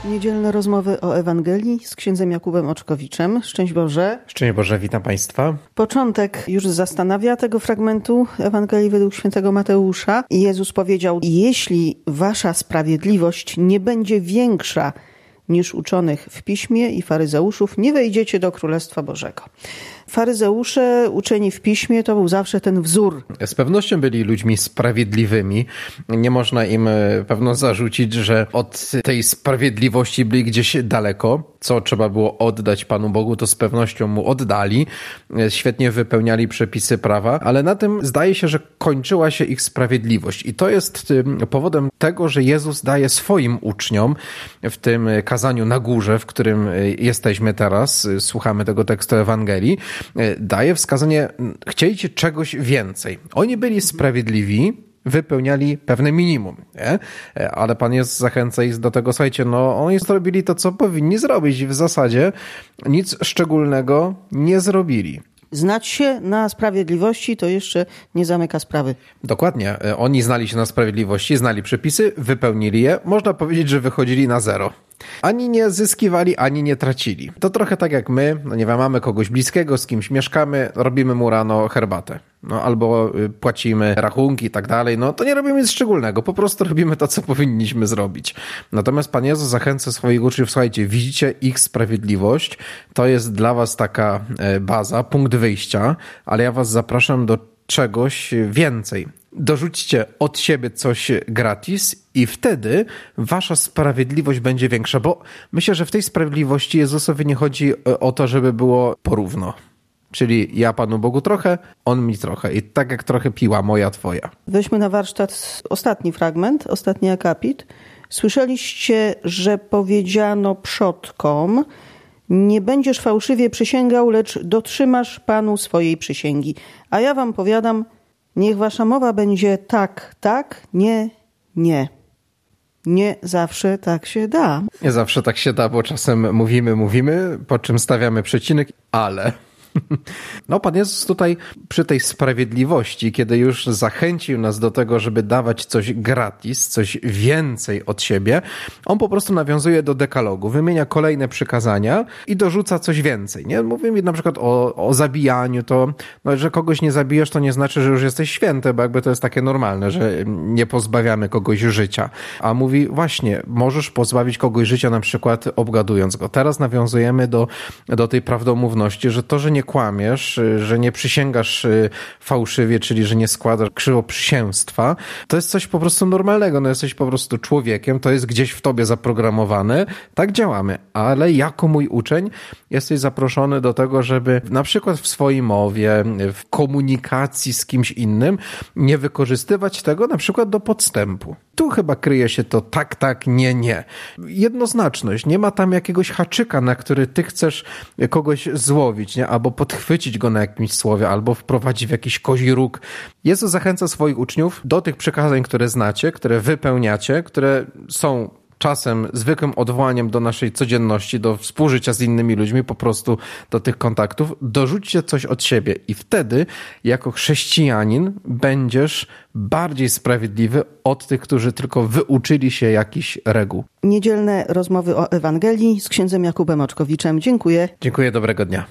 Niedzielne rozmowy o Ewangelii z księdzem Jakubem Oczkowiczem. Szczęść Boże. Szczęść Boże, witam Państwa. Początek już zastanawia tego fragmentu Ewangelii według świętego Mateusza. Jezus powiedział: jeśli wasza sprawiedliwość nie będzie większa niż uczonych w piśmie i faryzeuszów, nie wejdziecie do Królestwa Bożego. Faryzeusze, uczeni w piśmie, to był zawsze ten wzór. Z pewnością byli ludźmi sprawiedliwymi. Nie można im pewno zarzucić, że od tej sprawiedliwości byli gdzieś daleko. Co trzeba było oddać Panu Bogu, to z pewnością mu oddali. Świetnie wypełniali przepisy prawa, ale na tym zdaje się, że kończyła się ich sprawiedliwość. I to jest powodem tego, że Jezus daje swoim uczniom w tym kazaniu na górze, w którym jesteśmy teraz, słuchamy tego tekstu Ewangelii, daje wskazanie: chcieliście czegoś więcej. Oni byli sprawiedliwi, wypełniali pewne minimum, nie? Ale Pan Jezus zachęca ich do tego: słuchajcie, oni zrobili to, co powinni zrobić. W zasadzie nic szczególnego nie zrobili. Znać się na sprawiedliwości to jeszcze nie zamyka sprawy. Dokładnie. Oni znali się na sprawiedliwości, znali przepisy, wypełnili je. Można powiedzieć, że wychodzili na zero. Ani nie zyskiwali, ani nie tracili. To trochę tak jak my, nie wiem, mamy kogoś bliskiego, z kimś mieszkamy, robimy mu rano herbatę. Albo płacimy rachunki i tak dalej. To nie robimy nic szczególnego, po prostu robimy to, co powinniśmy zrobić. Natomiast Pan Jezus zachęca swoich uczniów: słuchajcie, widzicie ich sprawiedliwość, to jest dla was taka baza, punkt wyjścia, ale ja was zapraszam do czegoś więcej. Dorzućcie od siebie coś gratis i wtedy wasza sprawiedliwość będzie większa, bo myślę, że w tej sprawiedliwości Jezusowi nie chodzi o to, żeby było porówno. Czyli ja Panu Bogu trochę, On mi trochę. I tak jak trochę piła moja, twoja. Weźmy na warsztat ostatni fragment, ostatni akapit. Słyszeliście, że powiedziano przodkom: nie będziesz fałszywie przysięgał, lecz dotrzymasz Panu swojej przysięgi. A ja wam powiadam, niech wasza mowa będzie tak, tak, nie, nie. Nie zawsze tak się da. Nie zawsze tak się da, bo czasem mówimy, po czym stawiamy przecinek, ale... Pan Jezus tutaj przy tej sprawiedliwości, kiedy już zachęcił nas do tego, żeby dawać coś gratis, coś więcej od siebie, on po prostu nawiązuje do dekalogu, wymienia kolejne przykazania i dorzuca coś więcej. Nie? Mówimy na przykład o zabijaniu, to że kogoś nie zabijesz, to nie znaczy, że już jesteś święty, bo jakby to jest takie normalne, że nie pozbawiamy kogoś życia. A mówi właśnie, możesz pozbawić kogoś życia na przykład obgadując go. Teraz nawiązujemy do tej prawdomówności, że to, że nie kłamiesz, że nie przysięgasz fałszywie, czyli że nie składasz krzywoprzysięstwa, to jest coś po prostu normalnego. Jesteś po prostu człowiekiem, to jest gdzieś w tobie zaprogramowane. Tak działamy, ale jako mój uczeń jesteś zaproszony do tego, żeby na przykład w swojej mowie, w komunikacji z kimś innym nie wykorzystywać tego na przykład do podstępu. Tu chyba kryje się to tak, nie. Jednoznaczność. Nie ma tam jakiegoś haczyka, na który ty chcesz kogoś złowić, nie? Albo podchwycić go na jakimś słowie, albo wprowadzić w jakiś kozi róg. Jezus zachęca swoich uczniów do tych przykazań, które znacie, które wypełniacie, które są czasem zwykłym odwołaniem do naszej codzienności, do współżycia z innymi ludźmi, po prostu do tych kontaktów. Dorzućcie coś od siebie i wtedy jako chrześcijanin będziesz bardziej sprawiedliwy od tych, którzy tylko wyuczyli się jakichś reguł. Niedzielne rozmowy o Ewangelii z księdzem Jakubem Oczkowiczem. Dziękuję. Dziękuję, dobrego dnia.